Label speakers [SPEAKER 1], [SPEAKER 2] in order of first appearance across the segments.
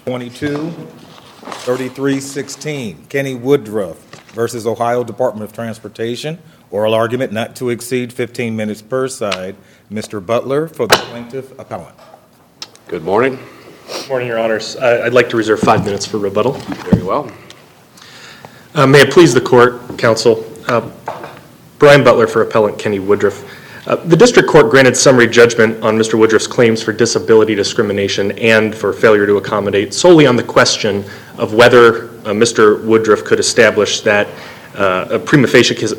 [SPEAKER 1] 22-3316, Kenny Woodruff versus Ohio Department of Transportation. Oral argument not to exceed 15 minutes per side. Mr. Butler for the plaintiff appellant.
[SPEAKER 2] Good morning.
[SPEAKER 3] Good morning, Your Honors. I'd like to reserve 5 minutes for rebuttal.
[SPEAKER 2] Very well.
[SPEAKER 3] May it please the court, counsel. Brian Butler for appellant Kenny Woodruff. The district court granted summary judgment on Mr. Woodruff's claims for disability discrimination and for failure to accommodate solely on the question of whether Mr. Woodruff could establish that a prima facie case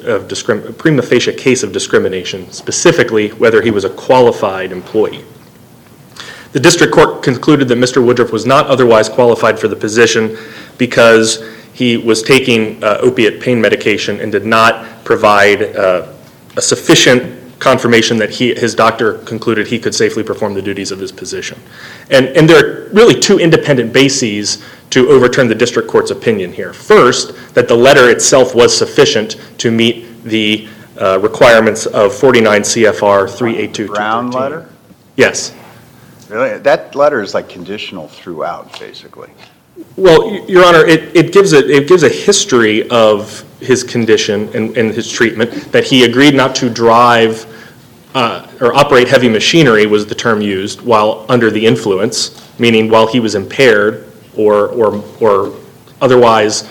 [SPEAKER 3] of discrimination, specifically whether he was a qualified employee. The district court concluded that Mr. Woodruff was not otherwise qualified for the position because he was taking opiate pain medication and did not provide a sufficient confirmation that his doctor concluded he could safely perform the duties of his position. And there are really two independent bases to overturn the district court's opinion here. First, that the letter itself was sufficient to meet the requirements of 49 CFR 382.
[SPEAKER 4] Brown letter?
[SPEAKER 3] Yes.
[SPEAKER 4] Really? That letter is like conditional throughout, basically.
[SPEAKER 3] Well, Your Honor, it gives a history of his condition and his treatment, that he agreed not to drive or operate heavy machinery was the term used while under the influence, meaning while he was impaired or otherwise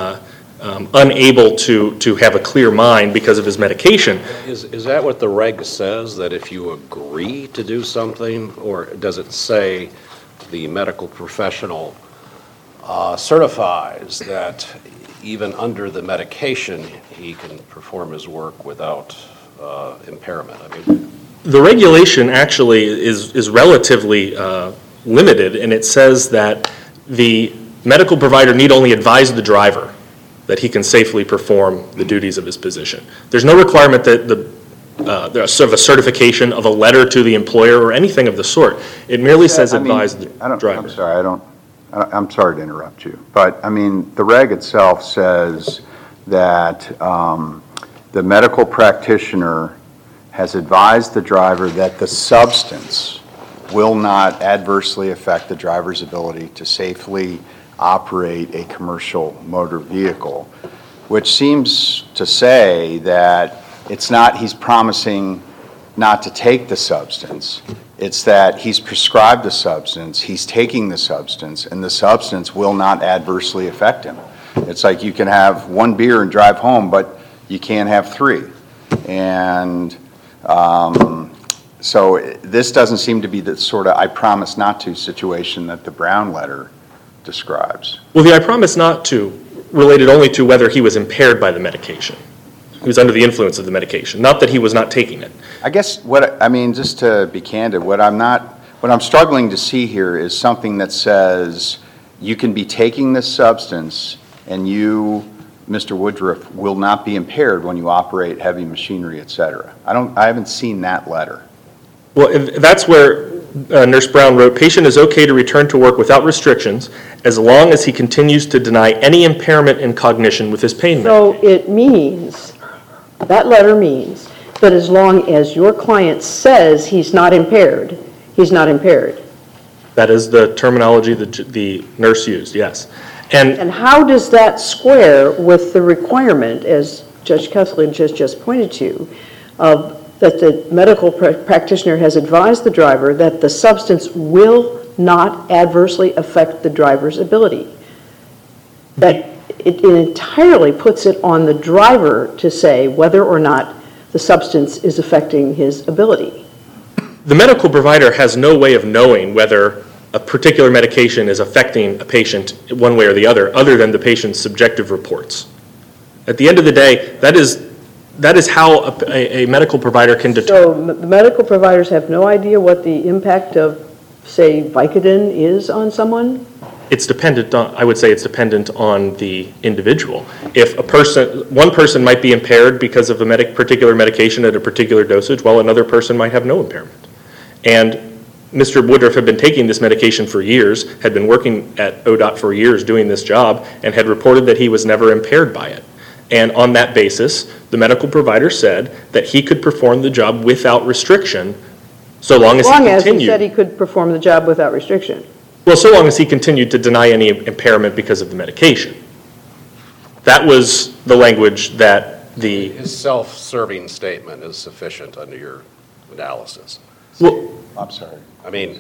[SPEAKER 3] unable to have a clear mind because of his medication.
[SPEAKER 2] Is that what the reg says, that if you agree to do something, or does it say the medical professional certifies that even under the medication he can perform his work without impairment? I mean,
[SPEAKER 3] the regulation actually is relatively limited, and it says that the medical provider need only advise the driver that he can safely perform the duties of his position. There's no requirement that there's sort of a certification of a letter to the employer or anything of the sort. It merely says advise the driver.
[SPEAKER 4] I'm sorry to interrupt you, but I mean, the reg itself says that the medical practitioner has advised the driver that the substance will not adversely affect the driver's ability to safely operate a commercial motor vehicle, which seems to say that it's not he's promising not to take the substance. It's that he's prescribed the substance, he's taking the substance, and the substance will not adversely affect him. It's like you can have one beer and drive home, but you can't have three. And so this doesn't seem to be the sort of I promise not to situation that the Brown letter describes.
[SPEAKER 3] Well, the I promise not to related only to whether he was impaired by the medication. He was under the influence of the medication, not that he was not taking it.
[SPEAKER 4] I guess just to be candid, what I'm struggling to see here is something that says you can be taking this substance and you, Mr. Woodruff, will not be impaired when you operate heavy machinery, et cetera. I haven't seen that letter.
[SPEAKER 3] Well, that's where Nurse Brown wrote, patient is okay to return to work without restrictions as long as he continues to deny any impairment in cognition with his pain medication.
[SPEAKER 5] So it means, that letter means that as long as your client says he's not impaired, he's not impaired.
[SPEAKER 3] That is the terminology the nurse used, yes.
[SPEAKER 5] And how does that square with the requirement, as Judge Kessler just pointed to, that the medical practitioner has advised the driver that the substance will not adversely affect the driver's ability? That it entirely puts it on the driver to say whether or not the substance is affecting his ability.
[SPEAKER 3] The medical provider has no way of knowing whether a particular medication is affecting a patient one way or the other than the patient's subjective reports. At the end of the day, that is how a medical provider can determine.
[SPEAKER 5] So the medical providers have no idea what the impact of, say, Vicodin is on someone?
[SPEAKER 3] I would say it's dependent on the individual. If one person might be impaired because of a particular medication at a particular dosage, while another person might have no impairment. And Mr. Woodruff had been taking this medication for years, had been working at ODOT for years doing this job, and had reported that he was never impaired by it. And on that basis, the medical provider said that he could perform the job without restriction so long as he continued.
[SPEAKER 5] He said he could perform the job without restriction.
[SPEAKER 3] Well, so long as he continued to deny any impairment because of the medication. That was the language that the...
[SPEAKER 2] His self-serving statement is sufficient under your analysis.
[SPEAKER 3] Well,
[SPEAKER 4] I'm sorry.
[SPEAKER 2] I mean,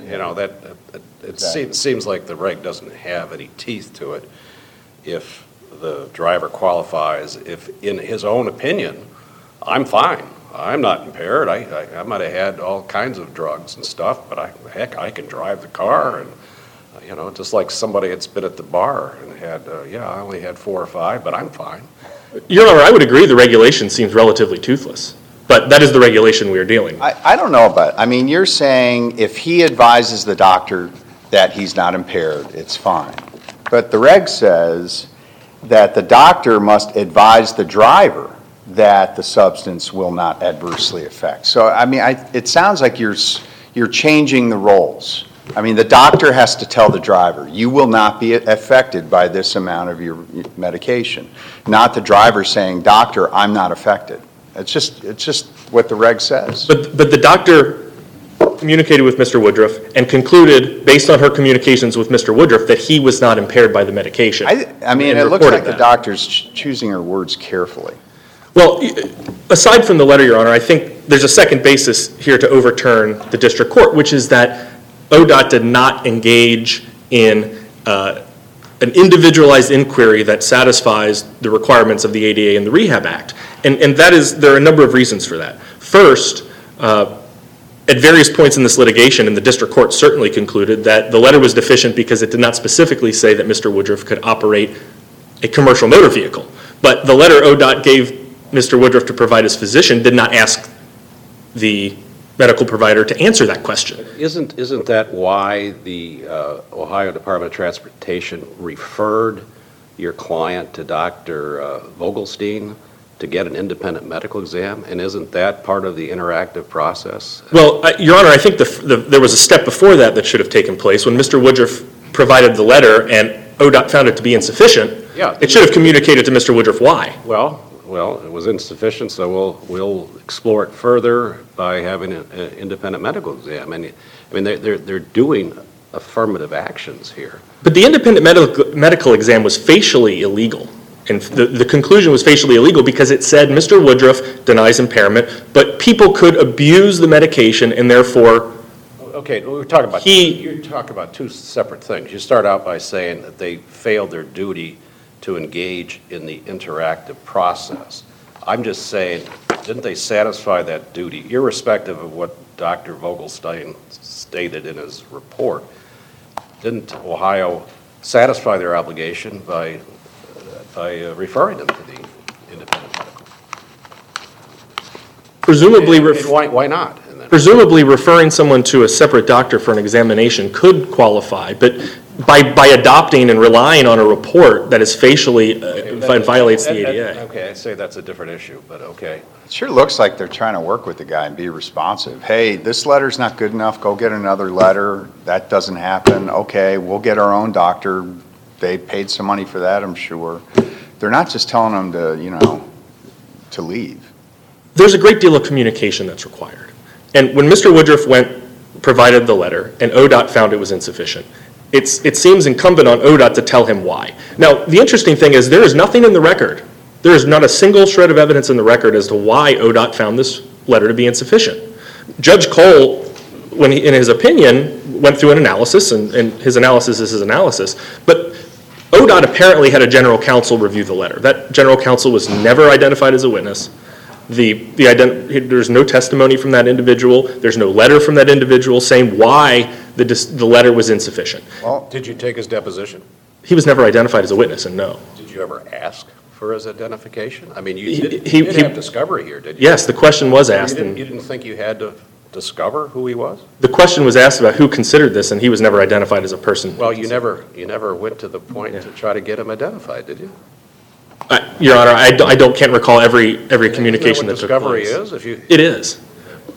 [SPEAKER 2] it seems like the reg doesn't have any teeth to it if the driver qualifies, if in his own opinion, I'm fine, I'm not impaired, I might have had all kinds of drugs and stuff, but I can drive the car, and just like somebody that's been at the bar and had, I only had 4 or 5, but I'm fine.
[SPEAKER 3] Your Honor, I would agree the regulation seems relatively toothless, but that is the regulation we are dealing with.
[SPEAKER 4] I don't know about, I mean, you're saying if he advises the doctor that he's not impaired, it's fine. But the reg says that the doctor must advise the driver that the substance will not adversely affect. So, I mean, it sounds like you're changing the roles. I mean, the doctor has to tell the driver, you will not be affected by this amount of your medication. Not the driver saying, doctor, I'm not affected. It's just what the reg says.
[SPEAKER 3] But the doctor communicated with Mr. Woodruff and concluded, based on her communications with Mr. Woodruff, that he was not impaired by the medication.
[SPEAKER 4] I mean, it looks like the doctor's choosing her words carefully.
[SPEAKER 3] Well, aside from the letter, Your Honor, I think there's a second basis here to overturn the district court, which is that ODOT did not engage in an individualized inquiry that satisfies the requirements of the ADA and the Rehab Act. And there are a number of reasons for that. First, at various points in this litigation, and the district court certainly concluded that the letter was deficient because it did not specifically say that Mr. Woodruff could operate a commercial motor vehicle. But the letter ODOT gave Mr. Woodruff to provide his physician did not ask the medical provider to answer that question.
[SPEAKER 2] Isn't that why the Ohio Department of Transportation referred your client to Dr. Vogelstein to get an independent medical exam? And isn't that part of the interactive process?
[SPEAKER 3] Well, Your Honor, I think there was a step before that should have taken place. When Mr. Woodruff provided the letter and ODOT found it to be insufficient, it should have communicated to Mr. Woodruff why.
[SPEAKER 2] Well, it was insufficient, so we'll explore it further by having an independent medical exam. And I mean, they're doing affirmative actions here.
[SPEAKER 3] But the independent medical exam was facially illegal. And the conclusion was facially illegal because it said Mr. Woodruff denies impairment, but people could abuse the medication and therefore...
[SPEAKER 2] Okay, you're talking about two separate things. You start out by saying that they failed their duty to engage in the interactive process. I'm just saying, didn't they satisfy that duty, irrespective of what Dr. Vogelstein stated in his report? Didn't Ohio satisfy their obligation by referring them to the independent medical?
[SPEAKER 3] Presumably,
[SPEAKER 2] why not?
[SPEAKER 3] Presumably, referring someone to a separate doctor for an examination could qualify, but by adopting and relying on a report that is facially violates the ADA.
[SPEAKER 2] Okay, I'd say that's a different issue, but okay.
[SPEAKER 4] It sure looks like they're trying to work with the guy and be responsive. Hey, this letter's not good enough, go get another letter. That doesn't happen. Okay, we'll get our own doctor. They paid some money for that, I'm sure. They're not just telling them to leave.
[SPEAKER 3] There's a great deal of communication that's required. And when Mr. Woodruff provided the letter and ODOT found it was insufficient, it seems incumbent on ODOT to tell him why. Now, the interesting thing is there is nothing in the record. There is not a single shred of evidence in the record as to why ODOT found this letter to be insufficient. Judge Cole, in his opinion, went through an analysis, and his analysis is his analysis, but ODOT apparently had a general counsel review the letter. That general counsel was never identified as a witness. There's no testimony from that individual. There's no letter from that individual saying why the letter was insufficient.
[SPEAKER 2] Well, did you take his deposition?
[SPEAKER 3] He was never identified as a witness, and no.
[SPEAKER 2] Did you ever ask for his identification? I mean, you did have discovery here, did you?
[SPEAKER 3] Yes, the question was asked.
[SPEAKER 2] You didn't think you had to discover who he was?
[SPEAKER 3] The question was asked about who considered this, and he was never identified as a person.
[SPEAKER 2] Well, you never went to the point to try to get him identified, did you?
[SPEAKER 3] Your Honor, I can't recall every communication that took place.
[SPEAKER 2] Discovery is?
[SPEAKER 3] It is.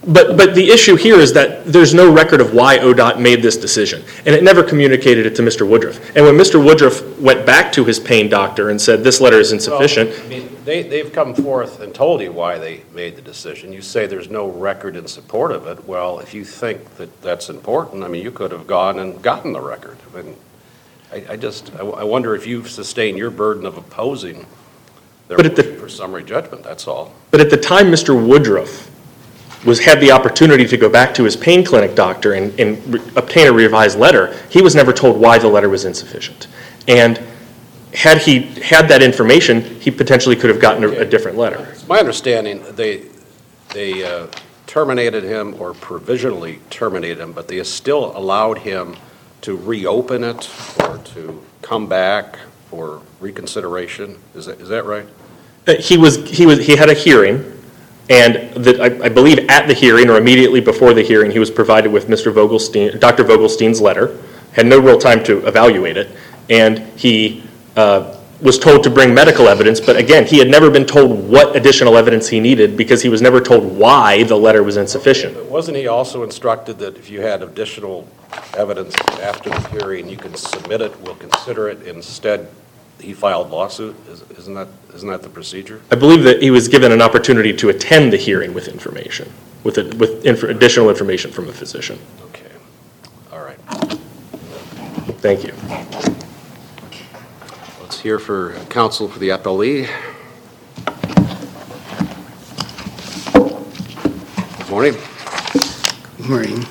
[SPEAKER 3] But the issue here is that there's no record of why ODOT made this decision, and it never communicated it to Mr. Woodruff. And when Mr. Woodruff went back to his pain doctor and said, this letter is insufficient.
[SPEAKER 2] Well, I mean, they've come forth and told you why they made the decision. You say there's no record in support of it. Well, if you think that that's important, I mean, you could have gone and gotten the record. I mean, I wonder if you've sustained your burden of opposing their motion for summary judgment, that's all.
[SPEAKER 3] But at the time Mr. Woodruff had the opportunity to go back to his pain clinic doctor and obtain a revised letter, he was never told why the letter was insufficient. And had he had that information, he potentially could have gotten a different letter.
[SPEAKER 2] It's my understanding they terminated him or provisionally terminated him, but they still allowed him to reopen it or to come back for reconsideration. Is that right?
[SPEAKER 3] He had a hearing. And I believe at the hearing or immediately before the hearing, he was provided with Dr. Vogelstein's letter, had no real time to evaluate it, and he was told to bring medical evidence, but again, he had never been told what additional evidence he needed because he was never told why the letter was insufficient.
[SPEAKER 2] But wasn't he also instructed that if you had additional evidence after the hearing, you can submit it, we'll consider it, instead he filed lawsuit? Isn't that the procedure?
[SPEAKER 3] I believe that he was given an opportunity to attend the hearing with information, with additional information from a physician.
[SPEAKER 2] Okay. All right.
[SPEAKER 3] Thank you.
[SPEAKER 2] Let's hear for counsel for the appellee. Good morning.
[SPEAKER 6] Good morning.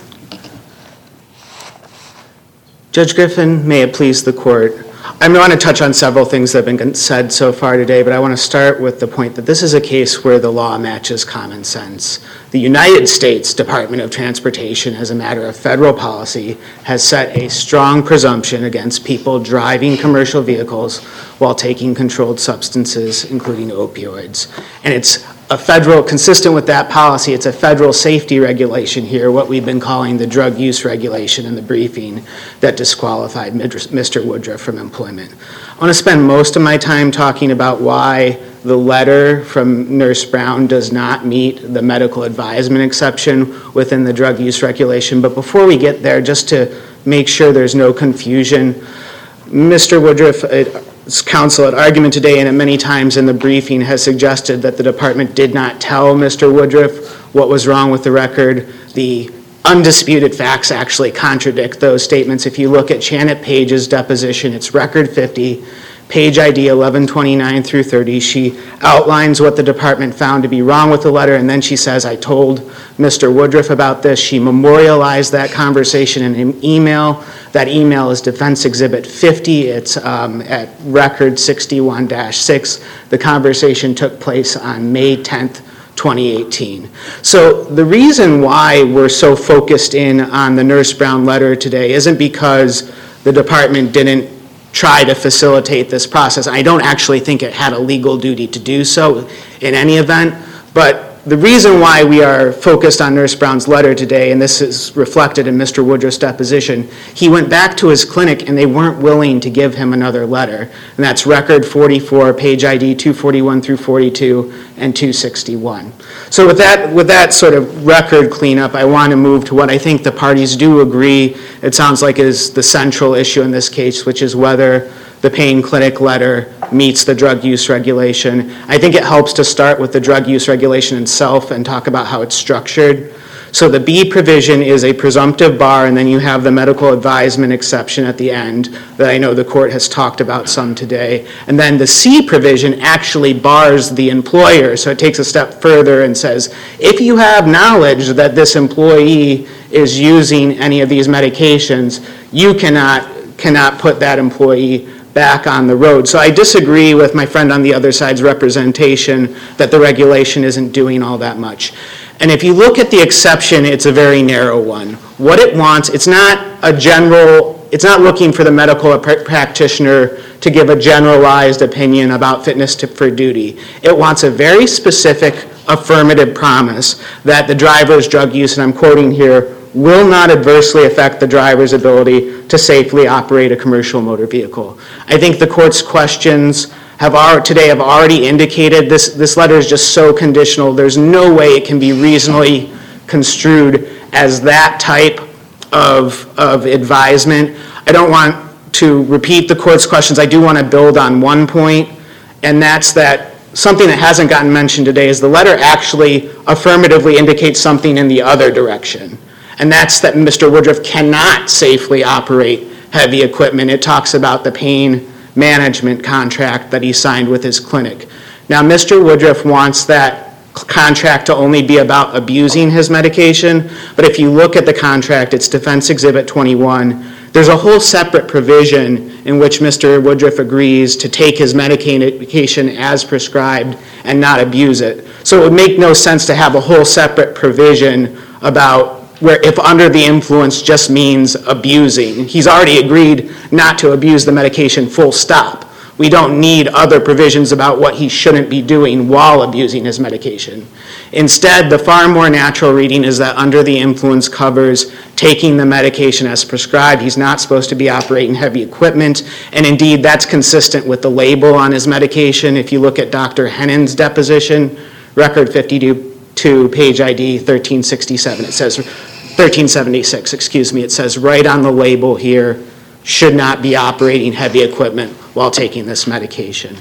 [SPEAKER 6] Judge Griffin, may it please the court. I want to touch on several things that have been said so far today, but I want to start with the point that this is a case where the law matches common sense. The United States Department of Transportation, as a matter of federal policy, has set a strong presumption against people driving commercial vehicles while taking controlled substances, including opioids. And it's consistent with that policy, it's a federal safety regulation here, what we've been calling the drug use regulation in the briefing that disqualified Mr. Woodruff from employment. I want to spend most of my time talking about why the letter from Nurse Brown does not meet the medical advisement exception within the drug use regulation. But before we get there, just to make sure there's no confusion, Mr. Woodruff's counsel at argument today and at many times in the briefing has suggested that the department did not tell Mr. Woodruff what was wrong with the record. The undisputed facts actually contradict those statements. If you look at Janet Page's deposition, it's record 50, page ID 1129 through 30. She outlines what the department found to be wrong with the letter, and then she says, I told Mr. Woodruff about this. She memorialized that conversation in an email. That email is Defense Exhibit 50. It's at record 61-6. The conversation took place on May 10th, 2018. So the reason why we're so focused in on the Nurse Brown letter today isn't because the department didn't try to facilitate this process. I don't actually think it had a legal duty to do so in any event, but the reason why we are focused on Nurse Brown's letter today, and this is reflected in Mr. Woodruff's deposition, he went back to his clinic and they weren't willing to give him another letter. And that's record 44, page ID 241 through 42, and 261. So with that sort of record cleanup, I want to move to what I think the parties do agree, it sounds like is the central issue in this case, which is whether the pain clinic letter meets the drug use regulation. I think it helps to start with the drug use regulation itself and talk about how it's structured. So the B provision is a presumptive bar, and then you have the medical advisement exception at the end that I know the court has talked about some today. And then the C provision actually bars the employer, so it takes a step further and says, if you have knowledge that this employee is using any of these medications, you cannot put that employee back on the road. So I disagree with my friend on the other side's representation that the regulation isn't doing all that much. And if you look at the exception, it's a very narrow one. What it wants, it's not looking for the medical practitioner to give a generalized opinion about fitness for duty. It wants a very specific affirmative promise that the driver's drug use, and I'm quoting here, will not adversely affect the driver's ability to safely operate a commercial motor vehicle. I think the court's questions today have already indicated this letter is just so conditional. There's no way it can be reasonably construed as that type of advisement. I don't want to repeat the court's questions. I do want to build on one point, and that's that something that hasn't gotten mentioned today is the letter actually affirmatively indicates something in the other direction, and that's that Mr. Woodruff cannot safely operate heavy equipment. It talks about the pain management contract that he signed with his clinic. Now, Mr. Woodruff wants that contract to only be about abusing his medication, but if you look at the contract, it's Defense Exhibit 21, there's a whole separate provision in which Mr. Woodruff agrees to take his medication as prescribed and not abuse it. So it would make no sense to have a whole separate provision about where if under the influence just means abusing. He's already agreed not to abuse the medication, full stop. We don't need other provisions about what he shouldn't be doing while abusing his medication. Instead, the far more natural reading is that under the influence covers taking the medication as prescribed. He's not supposed to be operating heavy equipment, and indeed that's consistent with the label on his medication. If you look at Dr. Hennon's deposition, record 52, page ID 1367, it says 1376, excuse me, it says right on the label here, should not be operating heavy equipment while taking this medication.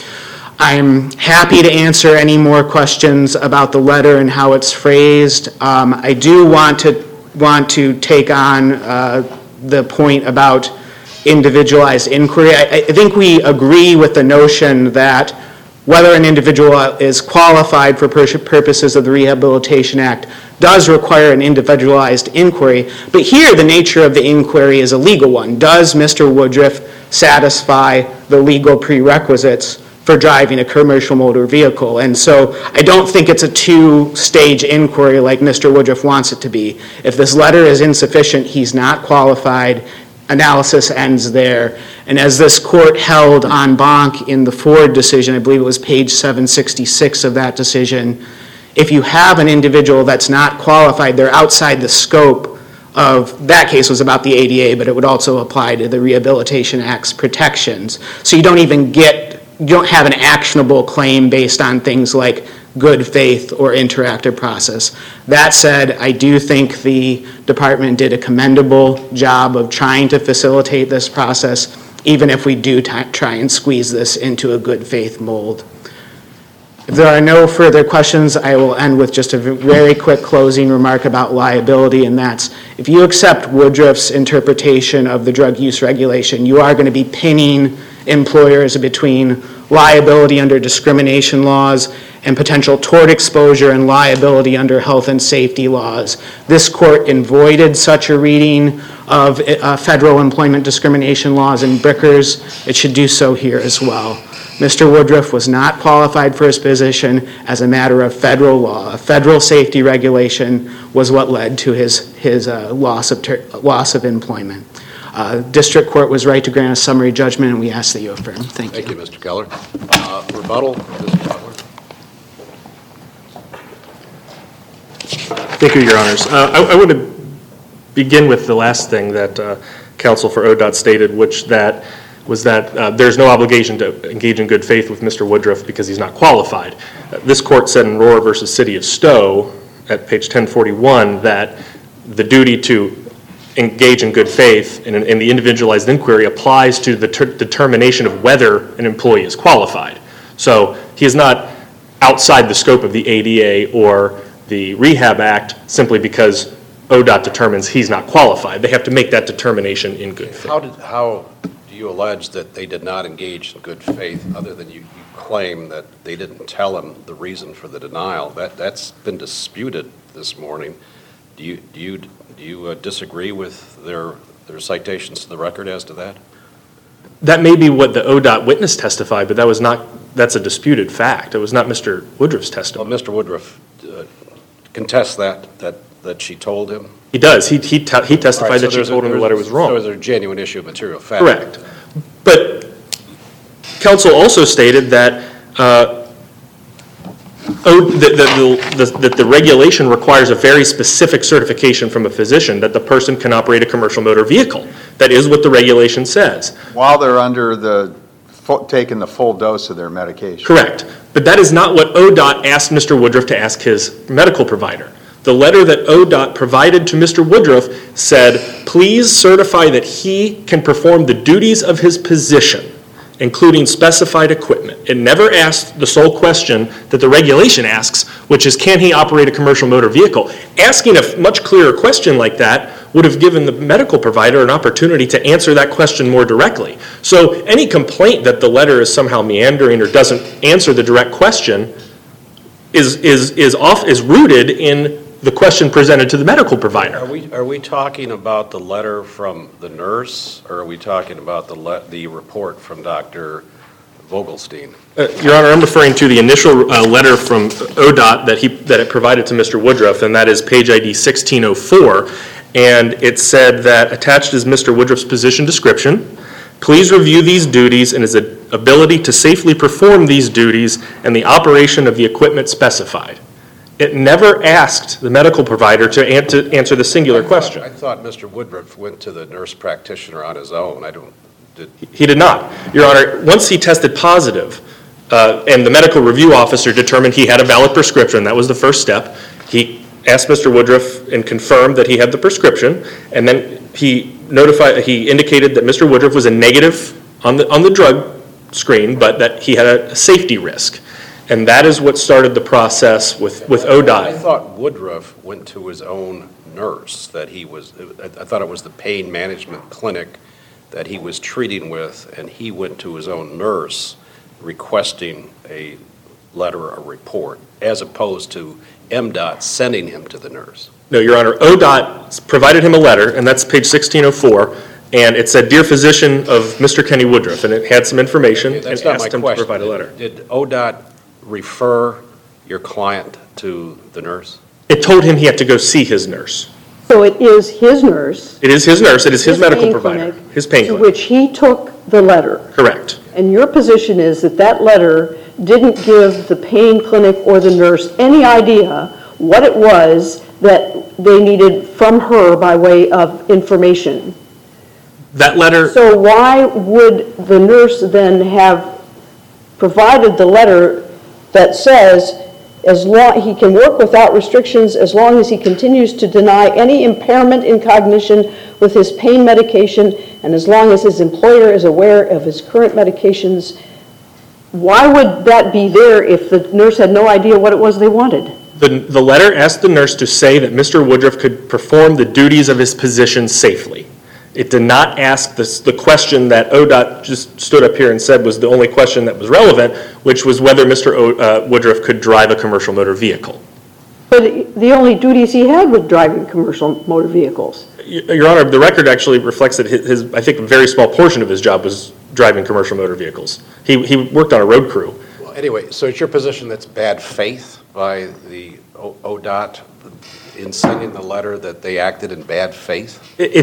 [SPEAKER 6] I'm happy to answer any more questions about the letter and how it's phrased. I do want to take on the point about individualized inquiry. I think we agree with the notion that whether an individual is qualified for purposes of the Rehabilitation Act does require an individualized inquiry, but here the nature of the inquiry is a legal one. Does Mr. Woodruff satisfy the legal prerequisites for driving a commercial motor vehicle? And so I don't think it's a two-stage inquiry like Mr. Woodruff wants it to be. If this letter is insufficient, he's not qualified, analysis ends there. And as this court held en banc in the Ford decision, I believe it was page 766 of that decision, if you have an individual that's not qualified, they're outside the scope of, that case was about the ADA, but it would also apply to the Rehabilitation Act's protections. So you don't have an actionable claim based on things like good faith or interactive process. That said, I do think the department did a commendable job of trying to facilitate this process, even if we do try and squeeze this into a good faith mold. If there are no further questions, I will end with just a very quick closing remark about liability, and that's if you accept Woodruff's interpretation of the drug use regulation, you are going to be pinning employers between liability under discrimination laws and potential tort exposure and liability under health and safety laws. This court avoided such a reading of federal employment discrimination laws in Brickers. It should do so here as well. Mr. Woodruff was not qualified for his position as a matter of federal law. A federal safety regulation was what led to his loss of employment. District Court was right to grant a summary judgment, and we ask that you affirm. Thank you.
[SPEAKER 2] Thank you, Mr. Keller. Rebuttal, Mr. Butler.
[SPEAKER 3] Thank you, Your Honors. I want to begin with the last thing that counsel for ODOT stated, which was that there's no obligation to engage in good faith with Mr. Woodruff because he's not qualified. This court said in Rohr versus City of Stowe at page 1041 that the duty to engage in good faith in the individualized inquiry applies to the determination of whether an employee is qualified. So he is not outside the scope of the ADA or the Rehab Act simply because ODOT determines he's not qualified. They have to make that determination in good faith.
[SPEAKER 2] How do you allege that they did not engage in good faith other than you claim that they didn't tell him the reason for the denial? That's been disputed this morning. Do you disagree with their citations to the record as to that?
[SPEAKER 3] That may be what the ODOT witness testified, but that's a disputed fact. It was not Mr. Woodruff's testimony.
[SPEAKER 2] Well, Mr. Woodruff contests that she told him?
[SPEAKER 3] He does. He testified that she told him the letter was wrong.
[SPEAKER 2] So there's a genuine issue of material fact.
[SPEAKER 3] Correct. But counsel also stated that that the regulation requires a very specific certification from a physician that the person can operate a commercial motor vehicle. That is what the regulation says.
[SPEAKER 4] While they're taking the full dose of their medication.
[SPEAKER 3] Correct. But that is not what ODOT asked Mr. Woodruff to ask his medical provider. The letter that ODOT provided to Mr. Woodruff said, please certify that he can perform the duties of his position, including specified equipment. It never asked the sole question that the regulation asks, which is, can he operate a commercial motor vehicle? Asking a much clearer question like that would have given the medical provider an opportunity to answer that question more directly. So any complaint that the letter is somehow meandering or doesn't answer the direct question is rooted in the question presented to the medical provider.
[SPEAKER 2] Are we talking about the letter from the nurse, or are we talking about the report from Dr. Vogelstein?
[SPEAKER 3] Your Honor, I'm referring to the initial letter from ODOT that it provided to Mr. Woodruff, and that is page ID 1604. And it said that attached is Mr. Woodruff's position description. Please review these duties and his ability to safely perform these duties and the operation of the equipment specified. It never asked the medical provider to answer the singular question.
[SPEAKER 2] I thought Mr. Woodruff went to the nurse practitioner on his own.
[SPEAKER 3] He did not. Your Honor, once he tested positive and the medical review officer determined he had a valid prescription, that was the first step, he asked Mr. Woodruff and confirmed that he had the prescription, and then he indicated that Mr. Woodruff was a negative on the drug screen, but that he had a safety risk. And that is what started the process with ODOT.
[SPEAKER 2] I thought Woodruff went to his own nurse, I thought it was the pain management clinic that he was treating with, and he went to his own nurse requesting a letter or report, as opposed to MDOT sending him to the nurse.
[SPEAKER 3] No, Your Honor, ODOT provided him a letter, and that's page 1604, and it said, Dear Physician of Mr. Kenny Woodruff, and it had some information and asked him to provide a letter.
[SPEAKER 2] Did ODOT refer your client to the nurse?
[SPEAKER 3] It told him he had to go see his nurse.
[SPEAKER 5] So it is his nurse.
[SPEAKER 3] It is his nurse, it is his medical
[SPEAKER 5] pain
[SPEAKER 3] provider,
[SPEAKER 5] clinic,
[SPEAKER 3] his pain
[SPEAKER 5] to
[SPEAKER 3] clinic.
[SPEAKER 5] which he took the letter.
[SPEAKER 3] Correct.
[SPEAKER 5] And your position is that that letter didn't give the pain clinic or the nurse any idea what it was that they needed from her by way of information.
[SPEAKER 3] That letter...
[SPEAKER 5] So why would the nurse then have provided the letter that says he can work without restrictions as long as he continues to deny any impairment in cognition with his pain medication and as long as his employer is aware of his current medications? Why would that be there if the nurse had no idea what it was they wanted?
[SPEAKER 3] The letter asked the nurse to say that Mr. Woodruff could perform the duties of his position safely. It did not ask the question that ODOT just stood up here and said was the only question that was relevant, which was whether Mr. Woodruff could drive a commercial motor vehicle.
[SPEAKER 5] But the only duties he had were driving commercial motor vehicles.
[SPEAKER 3] Your Honor, the record actually reflects that I think a very small portion of his job was driving commercial motor vehicles. He worked on a road crew.
[SPEAKER 2] Well, anyway, so it's your position that's bad faith by the ODOT in sending the letter that they acted in bad faith?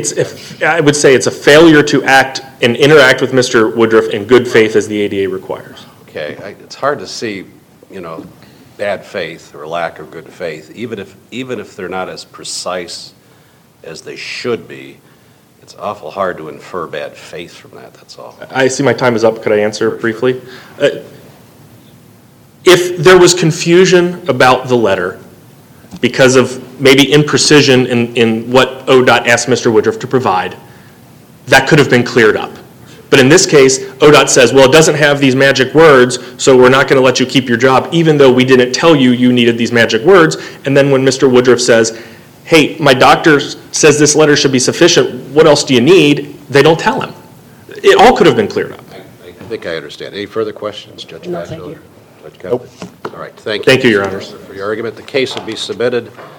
[SPEAKER 3] I would say it's a failure to act and interact with Mr. Woodruff in good faith as the ADA requires.
[SPEAKER 2] Okay, it's hard to see, bad faith or lack of good faith, even if they're not as precise as they should be. It's awful hard to infer bad faith from that, that's all.
[SPEAKER 3] I see my time is up. Could I answer briefly? If there was confusion about the letter because of maybe imprecision in what ODOT asked Mr. Woodruff to provide, that could have been cleared up. But in this case, ODOT says, well, it doesn't have these magic words, so we're not going to let you keep your job, even though we didn't tell you you needed these magic words. And then when Mr. Woodruff says, hey, my doctor says this letter should be sufficient, what else do you need? They don't tell him. It all could have been cleared up.
[SPEAKER 2] I think I understand. Any further questions, Judge
[SPEAKER 5] No, thank
[SPEAKER 2] Batchelor?
[SPEAKER 5] you.
[SPEAKER 2] Judge Kaplan? All right, thank you.
[SPEAKER 3] Thank you, Your Honors.
[SPEAKER 2] For your argument, the case will be submitted.